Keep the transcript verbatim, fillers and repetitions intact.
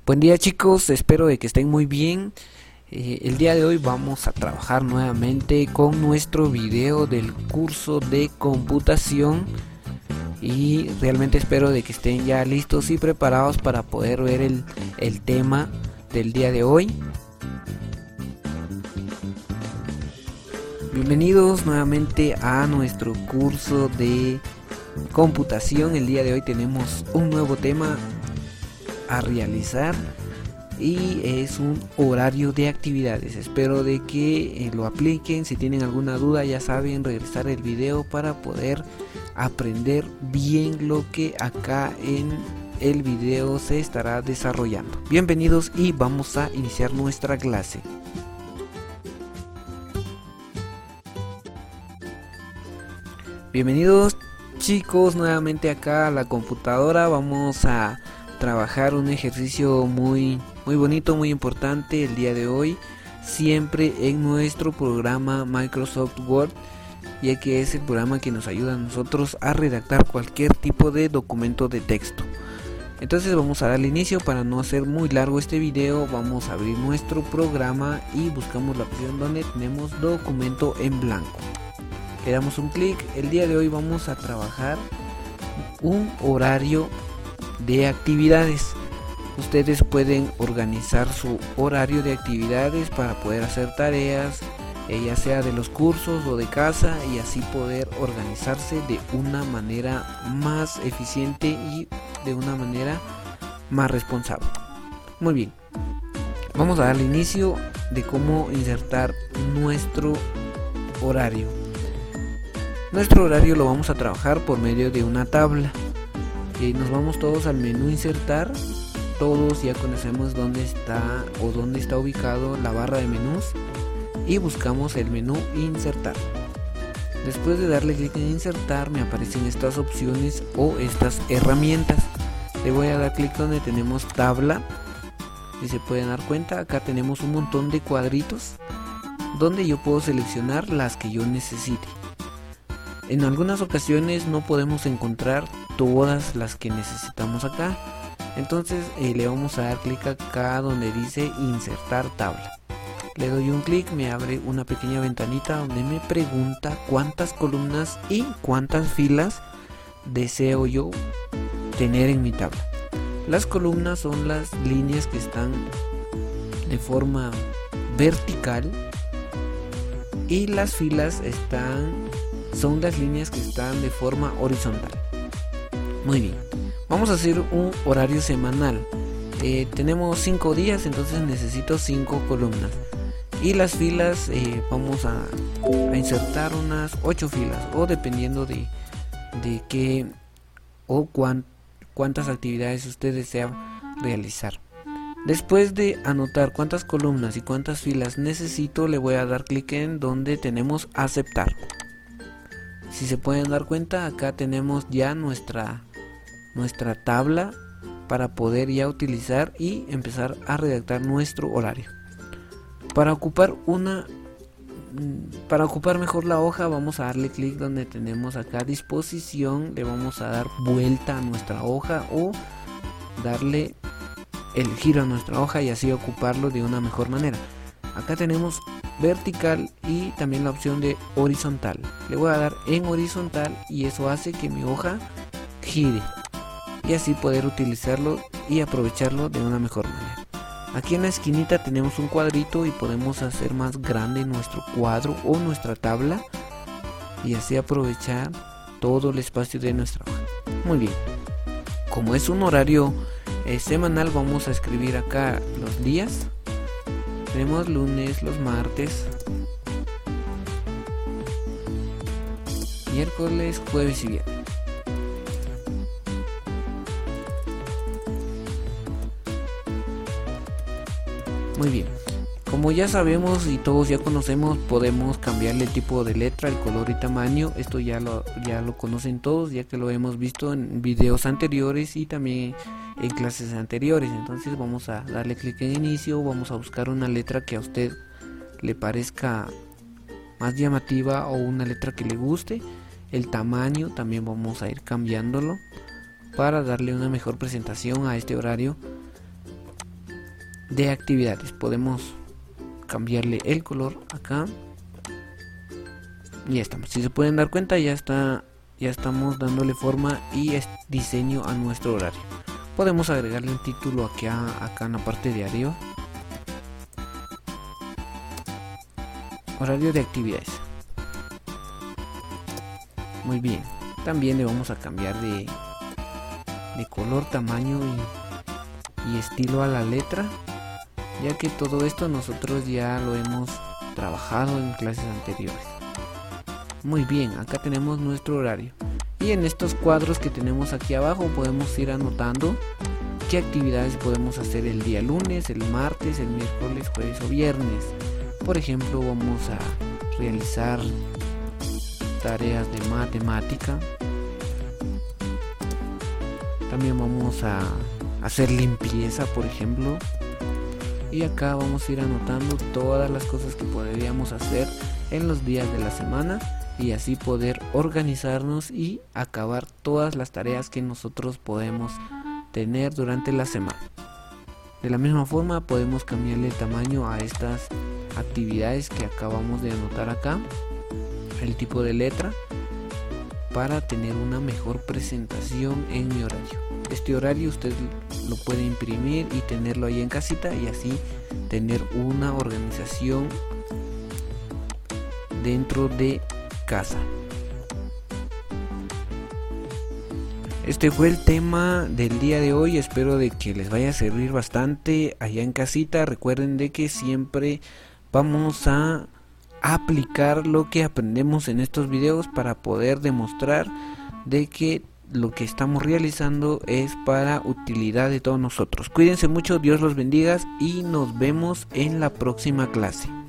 Buen día chicos, espero de que estén muy bien. Eh, el día de hoy vamos a trabajar nuevamente con nuestro video del curso de computación y realmente espero de que estén ya listos y preparados para poder ver el, el tema del día de hoy. Bienvenidos nuevamente a nuestro curso de computación. El día de hoy tenemos un nuevo tema a realizar y es un horario de actividades. Espero de que eh, lo apliquen. Si tienen alguna duda, ya saben, regresar el video para poder aprender bien lo que acá en el video se estará desarrollando. Bienvenidos y vamos a iniciar nuestra clase. Bienvenidos chicos nuevamente acá a la computadora. Vamos a trabajar un ejercicio muy muy bonito, muy importante el día de hoy, siempre en nuestro programa Microsoft Word, ya que es el programa que nos ayuda a nosotros a redactar cualquier tipo de documento de texto. Entonces vamos a darle inicio. Para no hacer muy largo este video, vamos a abrir nuestro programa y buscamos la opción donde tenemos documento en blanco. Le damos un clic. El día de hoy vamos a trabajar un horario de actividades. Ustedes pueden organizar su horario de actividades para poder hacer tareas, eh, ya sea de los cursos o de casa, y así poder organizarse de una manera más eficiente y de una manera más responsable. Muy bien, vamos a darle inicio de cómo insertar nuestro horario. Nuestro horario lo vamos a trabajar por medio de una tabla. Eh, nos vamos todos al menú insertar. Todos ya conocemos dónde está o dónde está ubicado la barra de menús y buscamos el menú insertar. Después de darle clic en insertar, me aparecen estas opciones o estas herramientas. Le voy a dar clic donde tenemos tabla. Si se pueden dar cuenta, acá tenemos un montón de cuadritos donde yo puedo seleccionar las que yo necesite. En algunas ocasiones no podemos encontrar todas las que necesitamos acá. Entonces eh, le vamos a dar clic acá donde dice insertar tabla. Le doy un clic, me abre una pequeña ventanita donde me pregunta cuántas columnas y cuántas filas deseo yo tener en mi tabla. Las columnas son las líneas que están de forma vertical y las filas están son las líneas que están de forma horizontal. Muy bien, vamos a hacer un horario semanal. Eh, tenemos cinco días, entonces necesito cinco columnas. Y las filas, eh, vamos a, a insertar unas ocho filas, o dependiendo de, de qué o cuán, cuántas actividades usted desea realizar. Después de anotar cuántas columnas y cuántas filas necesito, le voy a dar clic en donde tenemos aceptar. Si se pueden dar cuenta, acá tenemos ya nuestra nuestra tabla para poder ya utilizar y empezar a redactar nuestro horario. Para ocupar una para ocupar mejor la hoja, vamos a darle clic donde tenemos acá disposición, le vamos a dar vuelta a nuestra hoja o darle el giro a nuestra hoja y así ocuparlo de una mejor manera. Acá tenemos vertical y también la opción de horizontal. Le voy a dar en horizontal y eso hace que mi hoja gire y así poder utilizarlo y aprovecharlo de una mejor manera. Aquí en la esquinita tenemos un cuadrito y podemos hacer más grande nuestro cuadro o nuestra tabla y así aprovechar todo el espacio de nuestra hoja. Muy bien, como es un horario eh, semanal, vamos a escribir acá los días. Tenemos lunes, los martes, miércoles, jueves y viernes. Muy bien, como ya sabemos y todos ya conocemos, podemos cambiarle el tipo de letra, el color y tamaño. Esto ya lo, ya lo conocen todos, ya que lo hemos visto en videos anteriores y también en clases anteriores. Entonces vamos a darle clic en inicio, vamos a buscar una letra que a usted le parezca más llamativa o una letra que le guste. El tamaño también vamos a ir cambiándolo para darle una mejor presentación a este horario de actividades. Podemos cambiarle el color acá. Y ya estamos. Si se pueden dar cuenta, ya está, ya estamos dándole forma y diseño a nuestro horario. Podemos agregarle un título acá, acá en la parte de arriba. Horario de actividades. Muy bien. También le vamos a cambiar de, de color, tamaño y, y estilo a la letra, ya que todo esto nosotros ya lo hemos trabajado en clases anteriores. Muy bien, acá tenemos nuestro horario. Y en estos cuadros que tenemos aquí abajo podemos ir anotando qué actividades podemos hacer el día lunes, el martes, el miércoles, jueves o viernes. Por ejemplo, vamos a realizar tareas de matemática. También vamos a hacer limpieza, por ejemplo. Y acá vamos a ir anotando todas las cosas que podríamos hacer en los días de la semana, y así poder organizarnos y acabar todas las tareas que nosotros podemos tener durante la semana. De la misma forma podemos cambiarle el tamaño a estas actividades que acabamos de anotar acá, el tipo de letra, para tener una mejor presentación en mi horario. Este horario usted lo puede imprimir y tenerlo ahí en casita, y así tener una organización dentro de casa. Este fue el tema del día de hoy. Espero de que les vaya a servir bastante allá en casita. Recuerden de que siempre vamos a aplicar lo que aprendemos en estos videos para poder demostrar de que lo que estamos realizando es para utilidad de todos nosotros. Cuídense mucho, Dios los bendiga y nos vemos en la próxima clase.